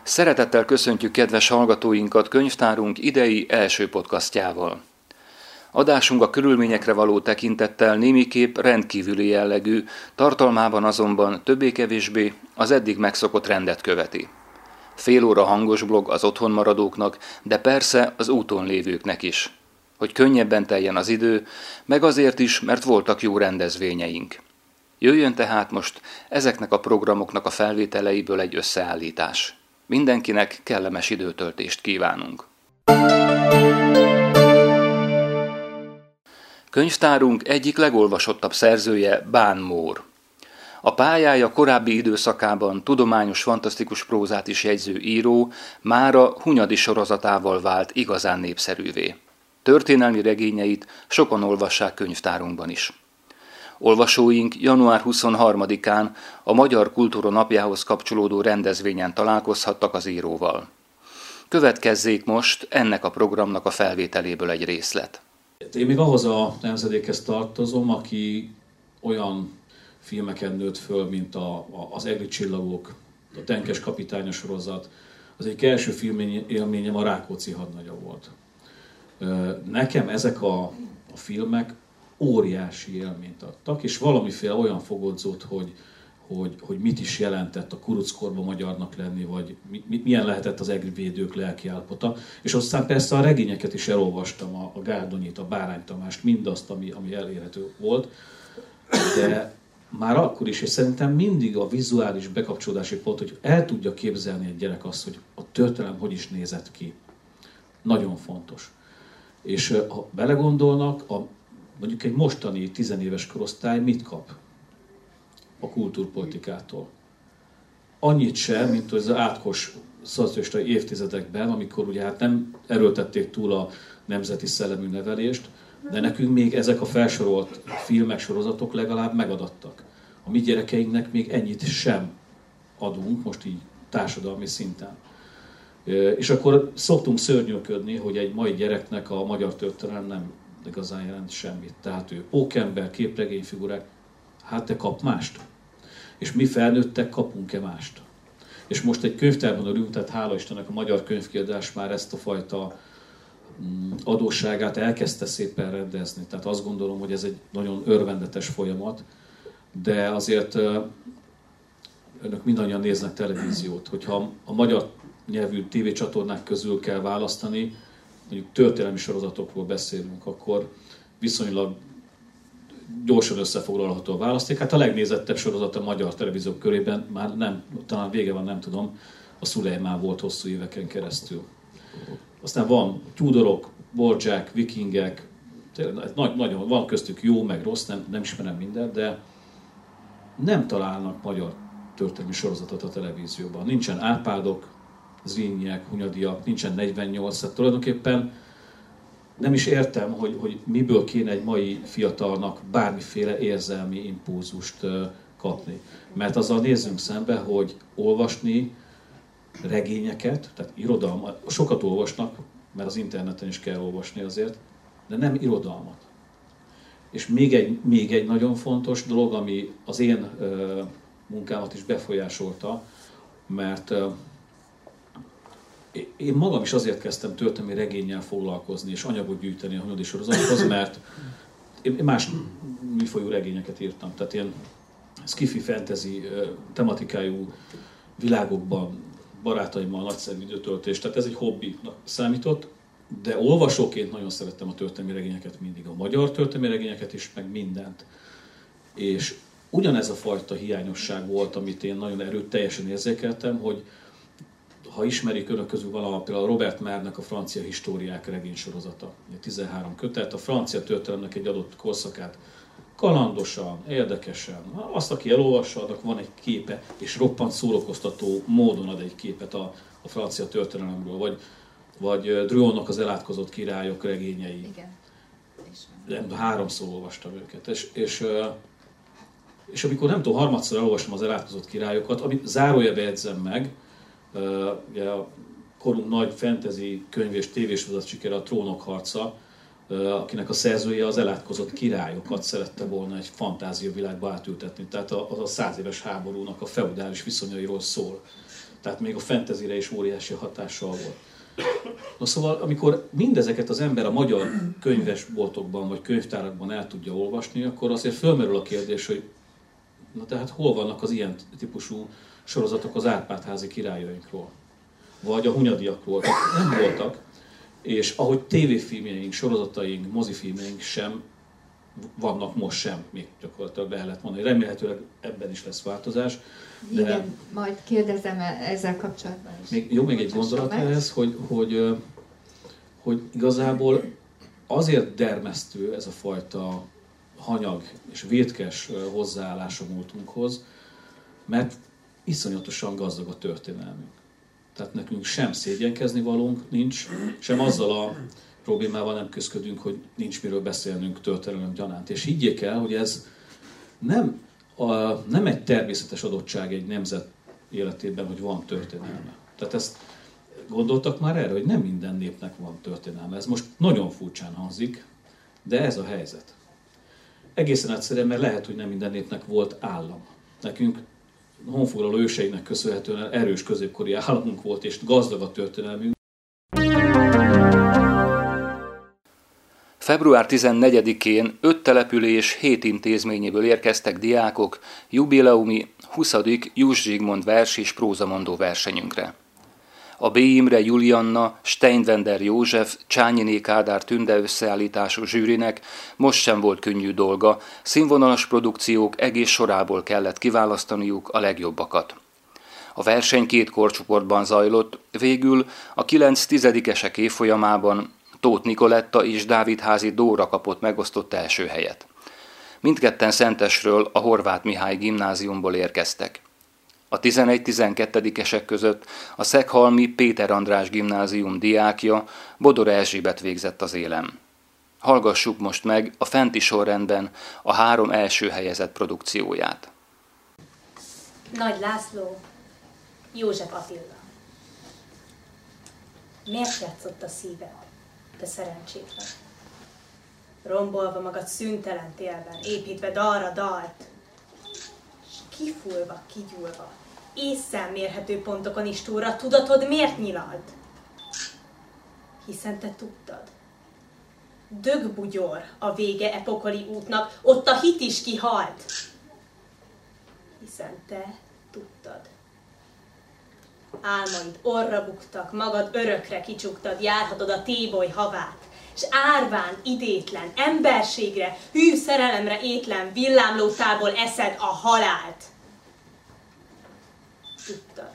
Szeretettel köszöntjük kedves hallgatóinkat könyvtárunk idei első podcastjával. Adásunk a körülményekre való tekintettel némiképp rendkívüli jellegű, tartalmában azonban többé-kevésbé az eddig megszokott rendet követi. Fél óra hangos blog az otthonmaradóknak, de persze az úton lévőknek is. Hogy könnyebben teljen az idő, meg azért is, mert voltak jó rendezvényeink. Jöjjön tehát most ezeknek a programoknak a felvételeiből egy összeállítás. Mindenkinek kellemes időtöltést kívánunk. Könyvtárunk egyik legolvasottabb szerzője Bán Mór. A pályája korábbi időszakában tudományos fantasztikus prózát is jegyző író mára Hunyadi sorozatával vált igazán népszerűvé. Történelmi regényeit sokan olvassák könyvtárunkban is. Olvasóink január 23-án a Magyar Kultúra Napjához kapcsolódó rendezvényen találkozhattak az íróval. Következzék most ennek a programnak a felvételéből egy részlet. Én még ahhoz a nemzedékhez tartozom, aki olyan filmeken nőtt föl, mint az Egri csillagok, a Tenkes kapitánya sorozat. Az egyik első filmélményem a Rákóczi hadnagya volt. Nekem ezek a filmek óriási élményt adtak, és valamiféle olyan fogodzót, hogy mit is jelentett a kuruckorban magyarnak lenni, vagy milyen lehetett az egri védők lelkiállapota. És aztán persze a regényeket is elolvastam, a Gárdonyit, a Bárány Tamást, mindazt, ami elérhető volt. De már akkor is, és szerintem mindig a vizuális bekapcsolódási pont, hogy el tudja képzelni egy gyerek azt, hogy a történelem hogy is nézett ki. Nagyon fontos. És ha belegondolnak, mondjuk egy mostani 10 éves korosztály mit kap a kultúrpolitikától? Annyit sem, mint az átkos szocialista évtizedekben, amikor ugye hát nem erőltették túl a nemzeti szellemű nevelést, de nekünk még ezek a felsorolt filmek, sorozatok legalább megadattak. A mi gyerekeinknek még ennyit sem adunk, most így társadalmi szinten. És akkor szoktunk szörnyűködni, hogy egy mai gyereknek a magyar történelem nem igazán jelent semmit. Tehát ő pókember, képregényfigurák, hát te kap mást. És mi felnőttek kapunk-e mást? És most egy könyvtárban ülünk, tehát hála Istennek a magyar könyvkiadás már ezt a fajta adósságát elkezdte szépen rendezni. Tehát azt gondolom, hogy ez egy nagyon örvendetes folyamat, de azért önök mindannyian néznek televíziót. Hogyha a magyar nyelvű tévécsatornák közül kell választani, mondjuk történelmi sorozatokról beszélünk, akkor viszonylag gyorsan összefoglalható a választék. Hát a legnézettebb sorozat a magyar televíziók körében, már nem, talán vége van, nem tudom, a Szulejmán volt hosszú éveken keresztül. Aztán van Tudorok, Bordzsák, Vikingek, nagyon, van köztük jó, meg rossz, nem ismerem mindent, de nem találnak magyar történelmi sorozatot a televízióban. Nincsen Árpádok, Zrínyiek, Hunyadiak, nincsen 48, tehát tulajdonképpen nem is értem, hogy miből kéne egy mai fiatalnak bármiféle érzelmi impulzust kapni. Mert azzal nézzünk szembe, hogy olvasni regényeket, tehát irodalmat, sokat olvasnak, mert az interneten is kell olvasni azért, de nem irodalmat. És még egy nagyon fontos dolog, ami az én munkámat is befolyásolta, mert én magam is azért kezdtem történelmi regénnyel foglalkozni és anyagot gyűjteni a Hunyadi sorozathoz, mert én más műfajú regényeket írtam. Tehát ilyen sci-fi, fantasy tematikájú világokban barátaimmal nagyszerű időtöltés. Tehát ez egy hobbinak számított, de olvasóként nagyon szerettem a történelmi regényeket mindig, a magyar történelmi regényeket is, meg mindent. És ugyanez a fajta hiányosság volt, amit én nagyon erőteljesen érzékeltem, hogy ha ismerik önök közül valahol, például Robert Mernek a Francia Históriák regénysorozata, 13 kötet, a francia történelemnek egy adott korszakát kalandosan, érdekesen, azt, aki elolvassa, annak van egy képe, és roppant szórakoztató módon ad egy képet a francia történelemről, vagy Drouonnak az Elátkozott királyok regényei. Igen. Nem, 3-szor olvastam őket, és amikor nem tudom, harmadszor elolvastam az Elátkozott királyokat, amit zárójelbe edzem meg, ugye a korunk nagy fantasy könyv és tévésorozat sikere a Trónok harca, akinek a szerzője az elátkozott királyokat szerette volna egy fantáziavilágba átültetni. Tehát az a 100 éves háborúnak a feudális viszonyairól szól. Tehát még a fantasyre is óriási hatással volt. Na szóval, amikor mindezeket az ember a magyar könyvesboltokban vagy könyvtárakban el tudja olvasni, akkor azért fölmerül a kérdés, hogy na tehát hol vannak az ilyen típusú sorozatok az Árpád-házi királyainkról? Vagy a Hunyadiakról? Tehát nem voltak. És ahogy tévéfilmjeink, sorozataink, mozifilmjeink sem vannak most sem, még gyakorlatilag le lehet mondani. Remélhetőleg ebben is lesz változás. De igen, majd kérdezem ezzel kapcsolatban is. Még egy gondolat ehhez, hogy igazából azért dermesztő ez a fajta hanyag és vétkes hozzáállás a múltunkhoz, mert iszonyatosan gazdag a történelmünk. Tehát nekünk sem szégyenkezni valónk nincs, sem azzal a problémával nem küzdködünk, hogy nincs miről beszélnünk történelem gyanánt. És higgyék el, hogy ez nem egy természetes adottság egy nemzet életében, hogy van történelme. Tehát ezt gondoltak már erre, hogy nem minden népnek van történelme. Ez most nagyon furcsán hangzik, de ez a helyzet. Egészen egyszerűen, mert lehet, hogy nem minden népnek volt állam. Nekünk honfoglaló őseinek köszönhetően erős középkori államunk volt, és gazdag a történelmünk. Február 14-én 5 település 7 intézményéből érkeztek diákok jubileumi 20. Juss Zsigmond vers és prózamondó versenyünkre. A B. Imre Julianna, Steinwender József, Csányiné Kádár Tünde összeállítású zsűrinek most sem volt könnyű dolga, színvonalas produkciók egész sorából kellett kiválasztaniuk a legjobbakat. A verseny 2 korcsoportban zajlott, végül a 9-10-esek évfolyamában Tóth Nikoletta és Dávidházi Dóra kapott megosztott első helyet. Mindketten Szentesről, a Horváth Mihály gimnáziumból érkeztek. A 11-12-esek között a Szeghalmi Péter András gimnázium diákja, Bodor Erzsébet végzett az élen. Hallgassuk most meg a fenti sorrendben a 3 első helyezett produkcióját. Nagy László, József Attila. Miért játszott a szíved, te szerencsétlen? Rombolva magad szüntelen télben, építve dalra dalt, s kifulva, kigyúlva, ésszel mérhető pontokon is túlra, tudatod miért nyilalt? Hiszen te tudtad. Dögbugyor a vége e pokoli útnak, ott a hit is kihalt. Hiszen te tudtad. Álmaid orra buktak, magad örökre kicsugtad, járhatod a téboly havát, s árván, idétlen, emberségre, hű szerelemre étlen villámlótából eszed a halált. Tudtad.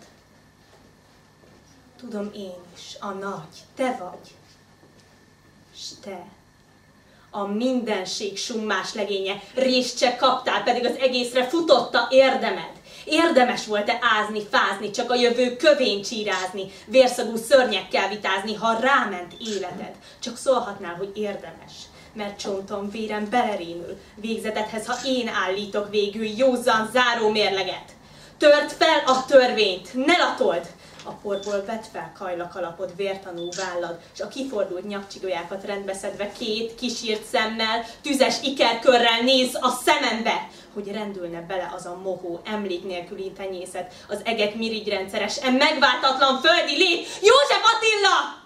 Tudom én is, a nagy, te vagy. S te, a mindenség summás legénye, részt se kaptál, pedig az egészre futotta érdemed. Érdemes volt-e ázni, fázni, csak a jövő kövén csírázni, vérszagú szörnyekkel vitázni, ha ráment életed. Csak szólhatnál, hogy érdemes, mert csontom, vérem belerémül végzetedhez, ha én állítok végül józan záró mérleget. Tört fel a törvényt, ne latold! A porból vedd fel kajlakalapod, vértanú vállad, s a kifordult nyakcsigolyákat rendbeszedve 2 kisírt szemmel, tüzes ikerkörrel néz a szemembe, hogy rendülne bele az a mohó, emlék nélküli tenyészet, az egek mirigyrendszeres, megváltatlan földi lét, József Attila!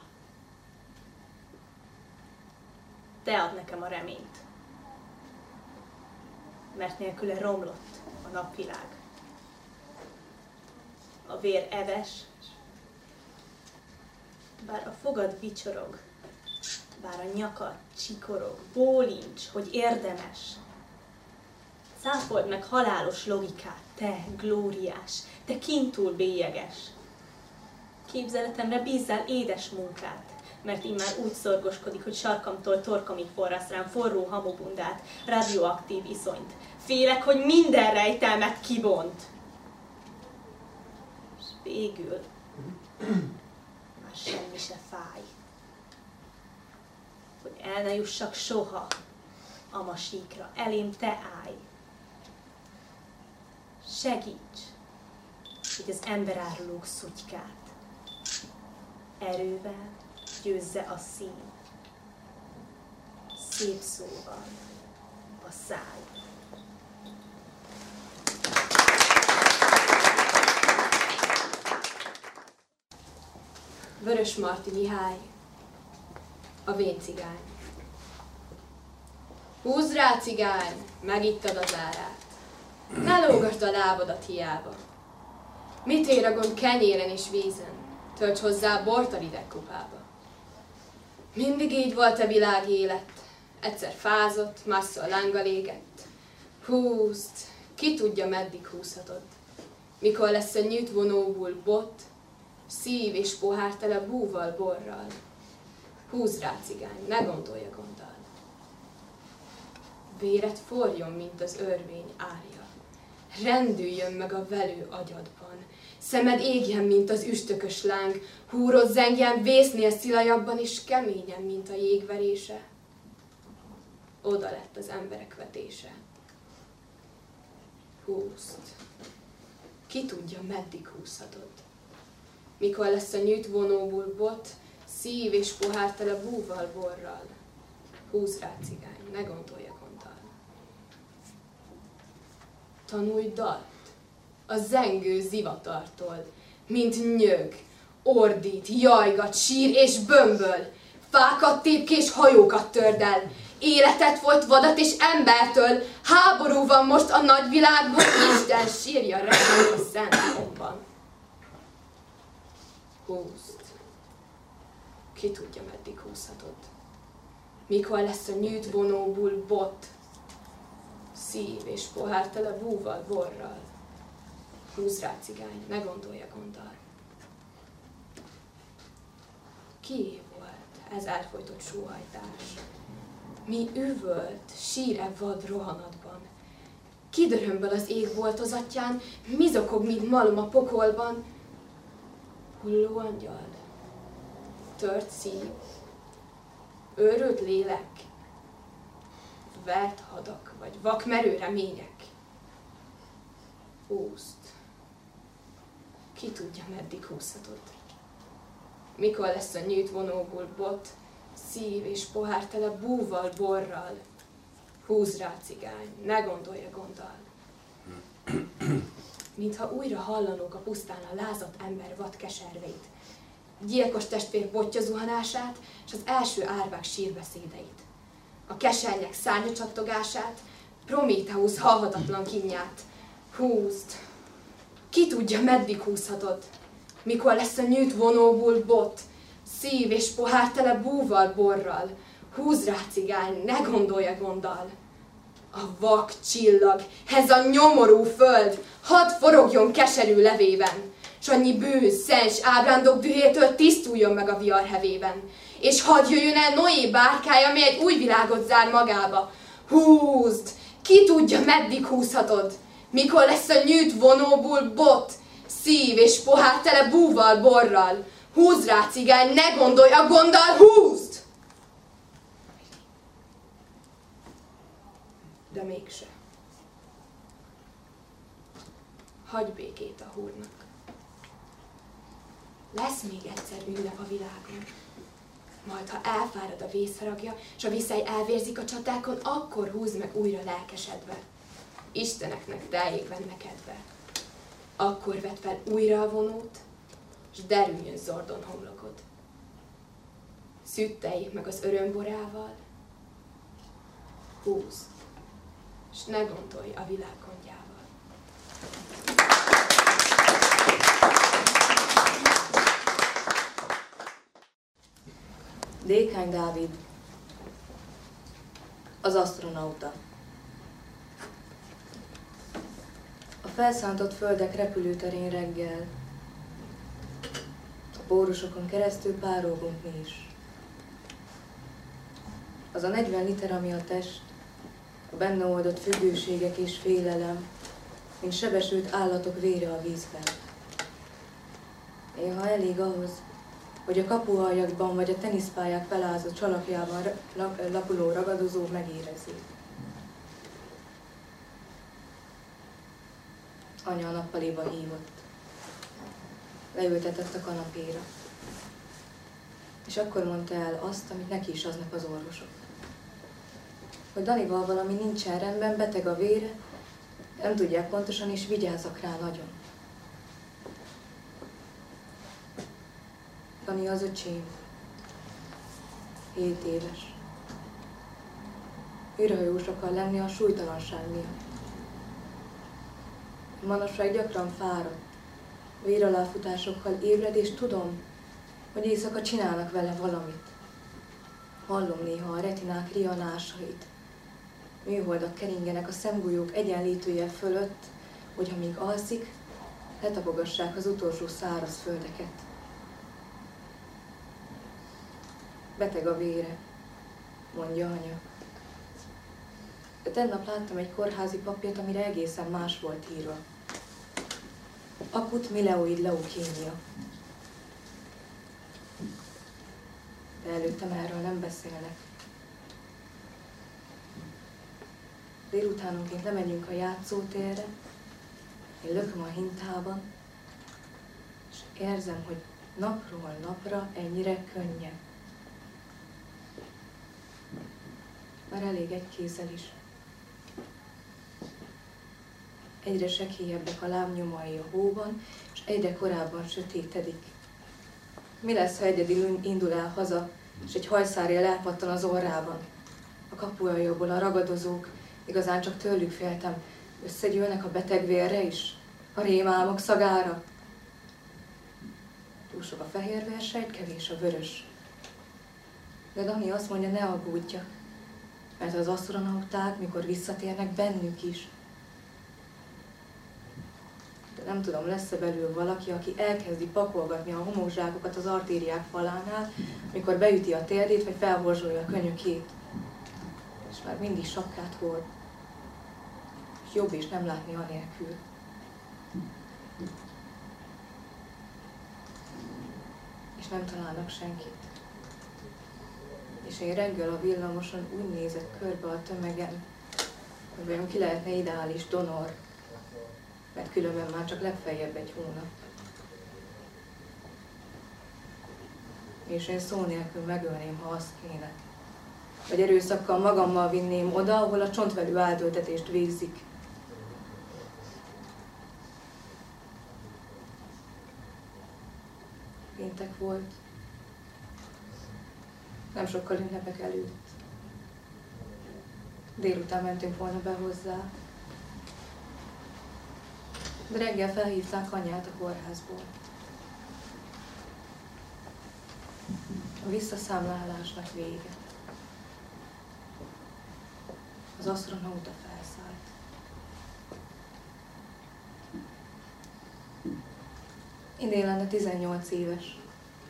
Te ad nekem a reményt, mert nélküle romlott a napvilág. A vér eves, bár a fogad vicsorog, bár a nyakad csikorog, bólincs, hogy érdemes. Cáfold meg halálos logikát, te glóriás, te kintúl bélyeges. Képzeletemre bízzál édes munkát, mert immár úgy szorgoskodik, hogy sarkamtól torkamig forrasz rám forró hamubundát, radioaktív iszonyt. Félek, hogy minden rejtelmet kibont. És végül már semmi se fáj, hogy el ne jussak soha a masíkra, elém te állj. Segíts, hogy az emberárulók szutykát erővel győzze a szín, szép szóval a száj. Vörösmarty Mihály, a véncigány. Húzd rá, cigány, megittad az árát. Ne lógasd a lábadat hiába. Mit ér a gond kenyéren és vízen? Tölts hozzá bort a rideg kupába. Mindig így volt a világ élet. Egyszer fázott, másszor lánggal égett. Húzd, ki tudja, meddig húzhatod. Mikor lesz a nyűt vonóból bot, szív és pohár tele búval, borral. Húzd rá, cigány, ne gondolja gonddal. Véred forjon, mint az örvény árja. Rendüljön meg a velő agyadban. Szemed égjen, mint az üstökös láng. Húrod zengjen, vésznél szilajabban, és keményen, mint a jégverése. Oda lett az emberek vetése. Húzd. Ki tudja, meddig húzhatod. Mikor lesz a nyűt vonóból bot, szív és pohár tele búval, borral. Húzd rá, cigány, ne gondolja gonddal. Tanulj dalt a zengő zivatartól, mint nyög, ordít, jajgat, sír és bömböl, fákat tépk és hajókat törd el, életet volt vadat és embertől, háború van most a nagyvilágban, Isten sírja reggel a szent homban. Húzd. Ki tudja, meddig húzhatod. Mikor lesz a nyűt vonóból bot, szív és pohár tele búval, borral. Húzd rá, cigány, ne gondolja gonddal. Kié volt ez elfojtott sóhajtás? Mi üvölt, sír-e vad rohanatban? Kidörömböl az égboltozatján, mi zokog, mint malom a pokolban? Hulló angyal, tört szív, őrült lélek, vert hadak, vagy vakmerő remények. Húzd. Ki tudja, meddig húzhatod. Mikor lesz a nyűt vonóból bot, szív és pohár tele búval, borral. Húzd rá, cigány, ne gondolja gonddal. Mintha újra hallanók a pusztán a lázadt ember vad keserveit, gyilkos testvér botja zuhanását, és az első árvák sírbeszédeit. A kesernyek szárnya csattogását, Prométheusz halhatatlan kínját. Húzd! Ki tudja, meddig húzhatod? Mikor lesz a nyűt vonóból bot, szív és pohár tele búval, borral. Húzd rá, cigány, ne gondolja gonddal. A vak csillag, ez a nyomorú föld, hadd forogjon keserű levében, s annyi bűz, szens ábrándok dühétől tisztuljon meg a vihar hevében, és hadd jöjjön el Noé bárkája, ami egy új világot zár magába. Húzd! Ki tudja, meddig húzhatod? Mikor lesz a nyűt vonóból bot, szív és pohár tele búval, borral. Húzd rá, cigány, ne gondolj a gonddal, húzd! De mégse. Hagyj békét a húrnak. Lesz még egyszer ünnep a világon. Majd, ha elfárad a vészfaragja, s a viszály elvérzik a csatákon, akkor húzd meg újra lelkesedve. Isteneknek teljék benne kedve. Akkor vedd fel újra a vonót, s derüljön zordon homlokod. Szütteljék meg az örömborával, húzd, s ne gondolj a világ gondjával. Dékány Dávid, az asztronauta. A felszántott földek repülőterén reggel, a pórusokon keresztül párolgunk mi is. Az a 40 liter, ami a test, a benne oldott függőségek és félelem, mint sebesült állatok vére a vízben. Néha elég ahhoz, hogy a kapualjakban vagy a teniszpályák felázott csalakjában lapuló ragadozó megérezzék. Anya a nappaléba hívott. Leültetett a kanapéra. És akkor mondta el azt, amit neki is aznap az orvosok. Hogy Danival valami nincsen rendben, beteg a vére, nem tudják pontosan, és vigyázzak rá nagyon. Dani az öcsém. 7 éves. Űrhajós akar lenni a súlytalanság miatt. Manapság gyakran fáradt. Véraláfutásokkal ébred, és tudom, hogy éjszaka csinálnak vele valamit. Hallom néha a retinák rianásait. Műholdak keringenek a szemgolyók egyenlítője fölött, hogy amíg alszik, letapogassák az utolsó száraz földeket. Beteg a vére, mondja anya. De tegnap láttam egy kórházi papírt, amire egészen más volt írva. Akut mieloid leukémia. De előttem erről nem beszélnek. Délutánonként lemegyünk a játszótérre, én lököm a hintában, és érzem, hogy napról napra ennyire könnyebb. Már elég egy kézzel is. Egyre sekélyebbek a lábnyomai a hóban, és egyre korábban sötétedik. Mi lesz, ha egyedül indul el haza, és egy hajszárjel elpattan az orrában? A kapuajtóból a ragadozók, igazán csak tőlük féltem, összegyűlnek a beteg vérre is, a rémálmok szagára. Túl sok a fehér vérsejt, kevés a vörös. De Dani azt mondja, ne aggódjak, mert az asztronauták, mikor visszatérnek, bennük is. De nem tudom, lesz-e belül valaki, aki elkezdi pakolgatni a homokzsákokat az artériák falánál, mikor beüti a térdét, vagy felhorzsolja a könyökét. És már mindig sapkát hord. És jobb is nem látni anélkül. És nem találnak senkit. És én reggel a villamoson úgy nézek körbe a tömegen, hogy vajon ki lehetne ideális donor, mert különben már csak legfeljebb egy hónap. És én szó nélkül megölném, ha azt kéne. Vagy erőszakkal magammal vinném oda, ahol a csontvelő átültetést végzik. Péntek volt. Nem sokkal ünnepek előtt. Délután mentünk volna be hozzá. De reggel felhívták anyát a kórházból. A visszaszámlálásnak vége. Az asztronauta felszállt. Idén lenne 18 éves.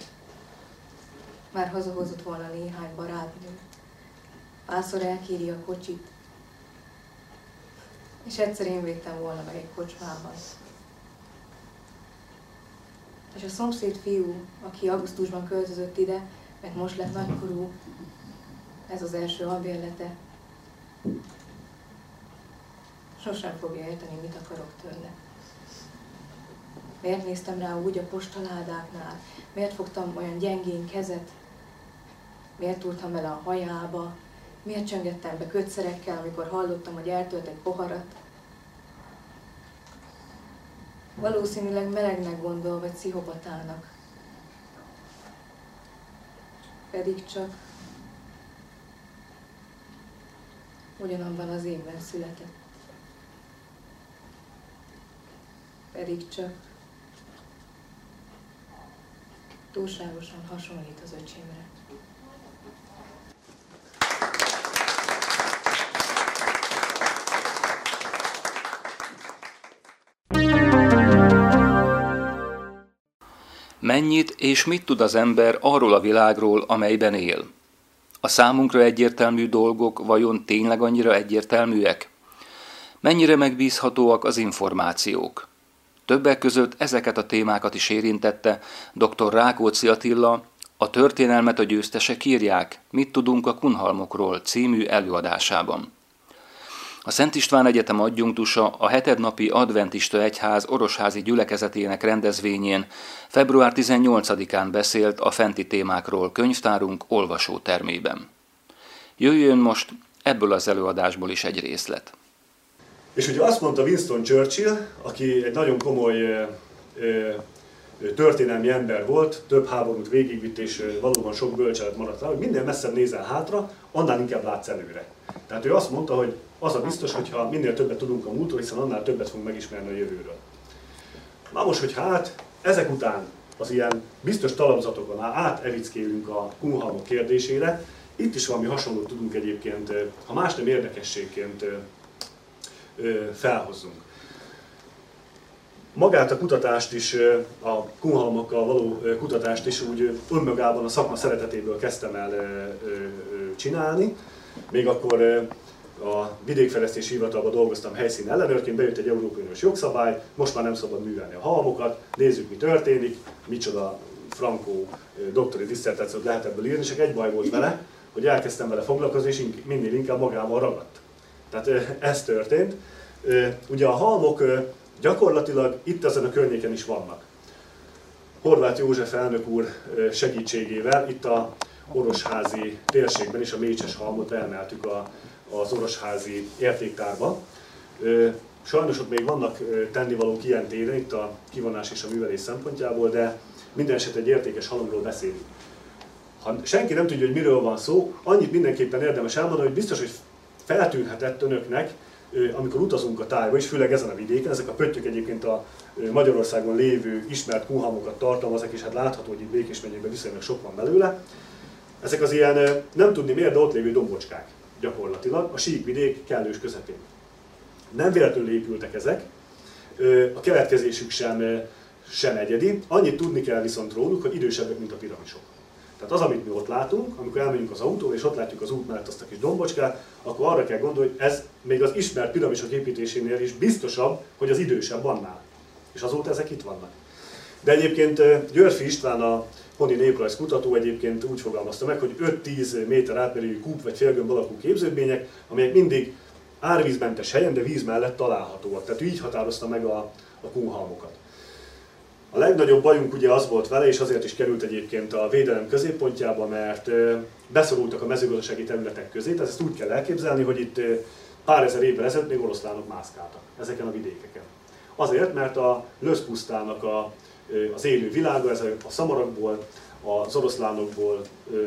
Már hazahozott volna néhány barátnő. Párszor elkéri a kocsit. És egyszer én védtem volna meg egy kocsmában. És a szomszéd fiú, aki augusztusban költözött ide, mert most lett nagykorú, ez az első albérlete, sosem fogja érteni, mit akarok tőle. Miért néztem rá úgy a postaládáknál? Miért fogtam olyan gyengén kezet? Miért túrtam bele a hajába? Miért csöngettem be kötszerekkel, amikor hallottam, hogy eltölt egy poharat? Valószínűleg melegnek gondol, vagy pszichopatának. Pedig csak ugyanabban az évben született. Pedig csak túlságosan hasonlít az öcsémre. Mennyit és mit tud az ember arról a világról, amelyben él? A számunkra egyértelmű dolgok vajon tényleg annyira egyértelműek? Mennyire megbízhatóak az információk? Többek között ezeket a témákat is érintette dr. Rákóczi Attila, a Történelmet a győztesek írják, mit tudunk a kunhalmokról című előadásában. A Szent István Egyetem adjunktusa a hetednapi adventista egyház orosházi gyülekezetének rendezvényén február 18-án beszélt a fenti témákról könyvtárunk olvasótermében. Jöjjön most ebből az előadásból is egy részlet. És ugye azt mondta Winston Churchill, aki egy nagyon komoly történelmi ember volt, több háborút végigvitt, és valóban sok bölcselet maradt rá, hogy minél messzebb nézel hátra, annál inkább látsz előre. Tehát ő azt mondta, hogy az a biztos, hogyha minél többet tudunk a múltról, hiszen annál többet fogunk megismerni a jövőről. Na most, hogy hát ezek után az ilyen biztos talapzatokon átevickélünk a kunhalmok kérdésére, itt is valami hasonlót tudunk egyébként, ha más nem érdekességként felhozzunk. Magát a kutatást is, a kunhalmokkal való kutatást is úgy önmagában a szakma szeretetéből kezdtem el csinálni. Még akkor a Vidékfejlesztési Hivatalban dolgoztam helyszíni ellenőrként, bejött egy Európai Uniós jogszabály, most már nem szabad művelni a halmokat, nézzük mi történik, micsoda frankó doktori disszertációt lehet ebből írni, csak egy baj volt vele, hogy elkezdtem vele foglalkozni, és minél inkább magával ragadt. Tehát ez történt. Ugye a halmok gyakorlatilag itt ezen a környéken is vannak. Horváth József elnök úr segítségével itt a Orosházi térségben is a mécses halmot beemeltük az Orosházi értéktárba. Sajnos ott még vannak tennivalók ilyen téren, itt a kivonás és a művelés szempontjából, de minden esetre egy értékes halomról beszélünk. Ha senki nem tudja, hogy miről van szó, annyit mindenképpen érdemes elmondani, hogy biztos, hogy feltűnhetett önöknek, amikor utazunk a tájba, és főleg ezen a vidéken, ezek a pöttyök egyébként a Magyarországon lévő ismert kunhalmokat tartalmaznak, és hát látható, hogy itt Békés megyében viszonylag sok van belőle. Ezek az ilyen, nem tudni miért, de ott lévő dombocskák gyakorlatilag, a síkvidék kellős közepén. Nem véletlenül épültek ezek, a keletkezésük sem egyedi, annyit tudni kell viszont róluk, hogy idősebbek, mint a piramisok. Tehát az, amit mi ott látunk, amikor elmegyünk az autóval, és ott látjuk az út mellett azt a kis dombocskát, akkor arra kell gondolni, hogy ez még az ismert piramisok építésénél is biztosabb, hogy az idősebb annál. És azóta ezek itt vannak. De egyébként Györfi István, a honi néprajzkutató egyébként úgy fogalmazta meg, hogy 5-10 méter átmérőjű kúp vagy félgömb alakú képződmények, amelyek mindig árvízmentes helyen, de víz mellett találhatóak. Tehát így határozta meg a kunhalmokat. A legnagyobb bajunk ugye az volt vele, és azért is került egyébként a védelem középpontjába, mert beszorultak a mezőgazdasági területek közé, tehát ezt úgy kell elképzelni, hogy itt pár ezer évvel ezelőtt még oroszlánok mászkáltak ezeken a vidékeken. Azért, mert a löszpusztának az élő világa, ez a szamarakból, az oroszlánokból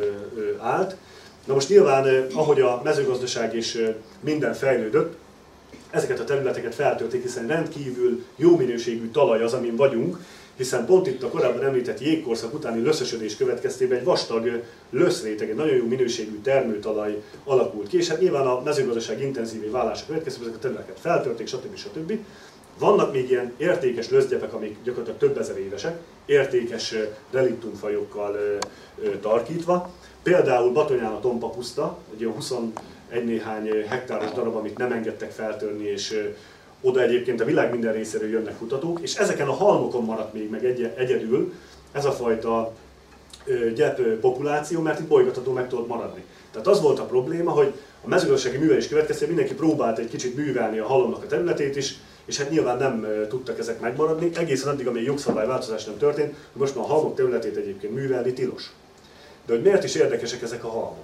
állt. Na most nyilván, ahogy a mezőgazdaság és minden fejlődött, ezeket a területeket feltörték, hiszen rendkívül jó minőségű talaj az, amin vagyunk, hiszen pont itt a korábban említett jégkorszak utáni löszösödés következtében egy vastag löszréteg, egy nagyon jó minőségű termőtalaj alakult ki, és hát nyilván a mezőgazdaság intenzívé válása következtében ezeket a területeket feltörték, stb. Vannak még ilyen értékes löszgyepek, amik gyakorlatilag több ezer évesek, értékes reliktumfajokkal tarkítva. Például Batonyán a tompapuszta, egy olyan 21 néhány hektáros darab, amit nem engedtek feltörni, és oda egyébként a világ minden részéről jönnek kutatók, és ezeken a halmokon maradt még meg egyedül ez a fajta gyep populáció, mert itt bolygatható meg tudott maradni. Tehát az volt a probléma, hogy a mezőgazdasági művelés következtében mindenki próbált egy kicsit művelni a halomnak a területét is, és hát nyilván nem tudtak ezek megmaradni, egészen addig, amíg jogszabályváltozás nem történt, hogy most már a halmok területét egyébként művelni tilos. De hogy miért is érdekesek ezek a halmok?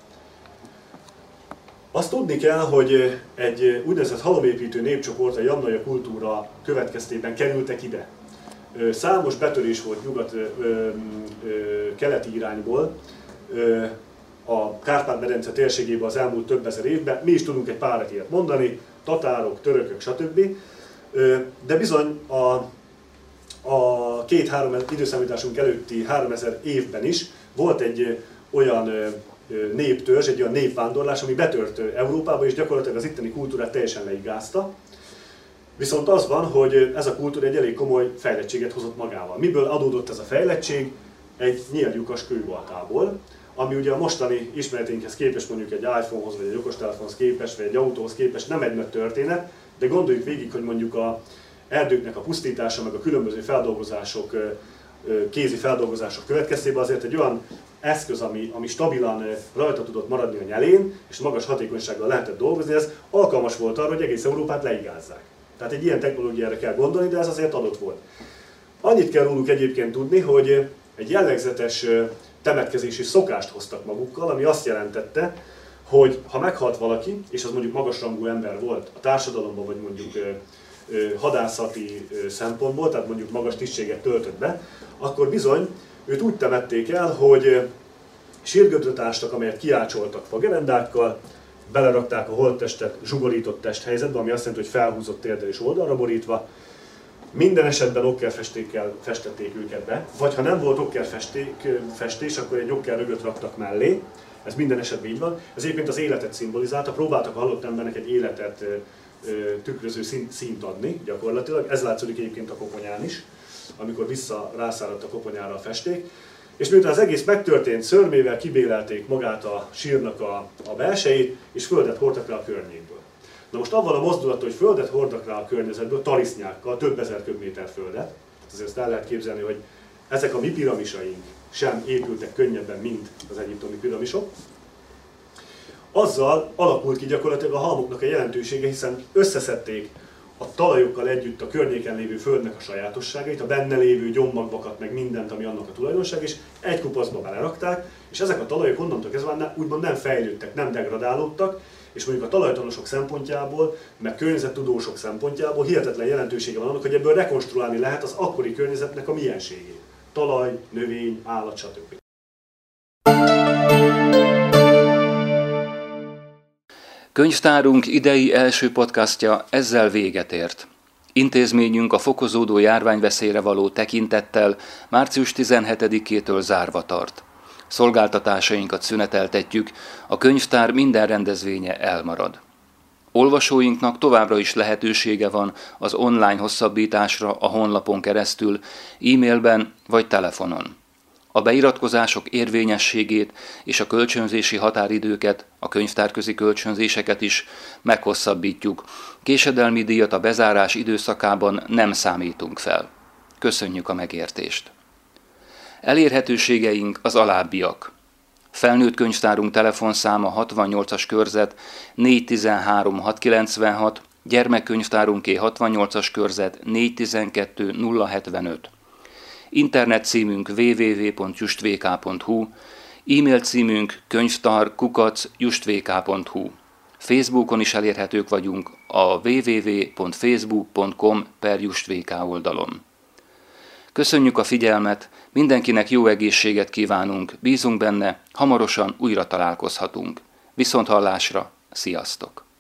Azt tudni kell, hogy egy úgynevezett halomépítő népcsoport, a Jamnaja kultúra következtében kerültek ide. Számos betörés volt nyugat-keleti irányból a Kárpát-medence térségében az elmúlt több ezer évben. Mi is tudunk egy párat ilyet mondani, tatárok, törökök, stb. De bizony a 2-3 időszámításunk előtti 3000 évben is volt egy olyan néptörzs, egy olyan népvándorlás, ami betört Európába, és gyakorlatilag az itteni kultúrát teljesen leigázta. Viszont az van, hogy ez a kultúra egy elég komoly fejlettséget hozott magával. Miből adódott ez a fejlettség? Egy nyíltlyukas kőbaltából, ami ugye a mostani ismereteinkhez képest, mondjuk egy iPhone-hoz, vagy egy okostelefonhoz képest, vagy egy autóhoz képest nem egy nagy történet, de gondoljuk végig, hogy mondjuk az erdőknek a pusztítása, meg a különböző feldolgozások, kézi feldolgozások következtében azért egy olyan eszköz, ami stabilan rajta tudott maradni a nyelén, és magas hatékonysággal lehetett dolgozni, ez alkalmas volt arra, hogy egész Európát leigázzák. Tehát egy ilyen technológiára kell gondolni, de ez azért adott volt. Annyit kell róluk egyébként tudni, hogy egy jellegzetes temetkezési szokást hoztak magukkal, ami azt jelentette, hogy ha meghalt valaki, és az mondjuk magasrangú ember volt a társadalomban, vagy mondjuk hadászati szempontból, tehát mondjuk magas tisztséget töltött be, akkor bizony őt úgy temették el, hogy sírgödröt ástak, amelyet kiácsoltak fagerendákkal, belerakták a holttestet zsugorított testhelyzetbe, ami azt jelenti, hogy felhúzott térdel és oldalra borítva. Minden esetben okkerfestékkel festették őket be, vagy ha nem volt okkerfestés, akkor egy okkerrögöt raktak mellé. Ez minden esetben így van. Ez egyébként az életet szimbolizálta, próbáltak a halott embernek egy életet tükröző színt adni gyakorlatilag. Ez látszódik egyébként a koponyán is, amikor rászáradt a koponyára a festék. És miután az egész megtörtént, szörmével kibélelték magát a sírnak a belsejét, és földet hordtak rá a környékből. Na most avval a mozdulattal, hogy földet hordtak rá a környezetből, tarisznyákkal, több ezer köbméter földet, azért ezt el lehet képzelni, hogy ezek a mi piramisaink sem épültek könnyebben, mint az egyiptomi piramisok. Azzal alakult ki gyakorlatilag a halmoknak a jelentősége, hiszen összeszedték a talajokkal együtt a környéken lévő földnek a sajátosságait, a benne lévő gyommagvakat, meg mindent, ami annak a tulajdonság, és egy kupacba belerakták, és ezek a talajok onnantól kezdve úgymond nem fejlődtek, nem degradálódtak, és mondjuk a talajtanosok szempontjából, meg környezettudósok szempontjából hihetetlen jelentősége van annak, hogy ebből rekonstruálni lehet az akkori környezetnek a mienségét. Talaj, növény, állat, stb. Könyvtárunk idei első podcastja ezzel véget ért. Intézményünk a fokozódó járványveszélyre való tekintettel március 17-től zárva tart. Szolgáltatásainkat szüneteltetjük, a könyvtár minden rendezvénye elmarad. Olvasóinknak továbbra is lehetősége van az online hosszabbításra a honlapon keresztül, e-mailben vagy telefonon. A beiratkozások érvényességét és a kölcsönzési határidőket, a könyvtárközi kölcsönzéseket is meghosszabbítjuk. Késedelmi díjat a bezárás időszakában nem számítunk fel. Köszönjük a megértést! Elérhetőségeink az alábbiak. Felnőtt könyvtárunk telefonszáma 68-as körzet 413 696, gyermekkönyvtárunké 68-as körzet 412 075. Internet címünk www.justvk.hu, e-mail címünk könyvtar@justvk.hu. Facebookon is elérhetők vagyunk a www.facebook.com/justvk oldalon. Köszönjük a figyelmet, mindenkinek jó egészséget kívánunk, bízunk benne, hamarosan újra találkozhatunk. Viszonthallásra, sziasztok!